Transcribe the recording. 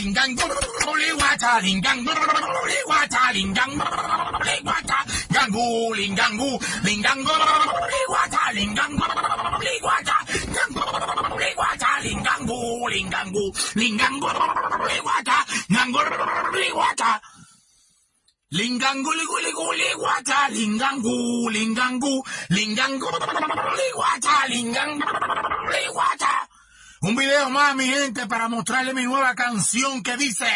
lingango, liwata, lingango, liwata, lingango, liwata, gangu, lingangu, lingango, liwata, lingango, liwata, gangu, liwata, lingangu, lingangu, lingango, liwata, gangu, liwata. Lingangu, ligu, liwata, lingangu, lingangu, lingangu, liwata, lingangu, liwata. Un video más, mi gente, para mostrarle mi nueva canción que dice...